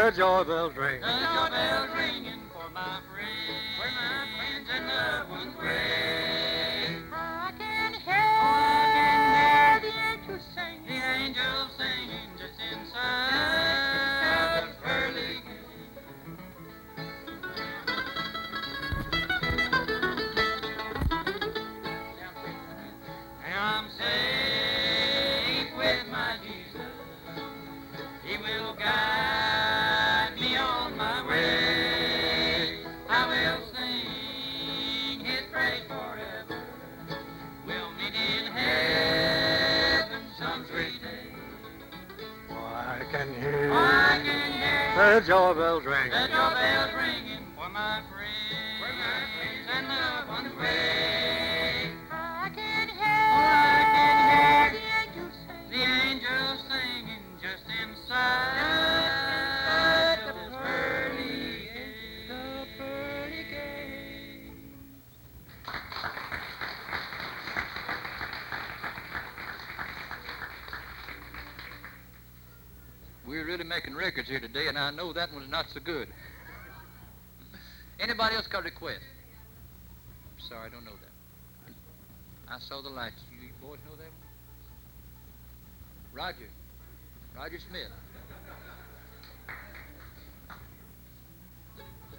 The joy bells ring. The joy bells ringing for my friends, where my friends and loved ones pray. I can hear the angels singing. The angels singing just inside the pearly gate. I'm safe with my Jesus. He will guide me on my way. I will sing his praise forever. We'll meet in heaven some sweet day. Oh, I can hear I can hear the joy bells ring. the joy bells ringing for my friends and loved ones pray. I can I can hear the angels The singing. angels singing just inside of this pearly gate. The pearly gate. We're really making records here today, and I know that one's not so good. Anybody else got a request? Sorry, I don't know that. I saw the lights. You boys know that one? Roger. Roger Smith.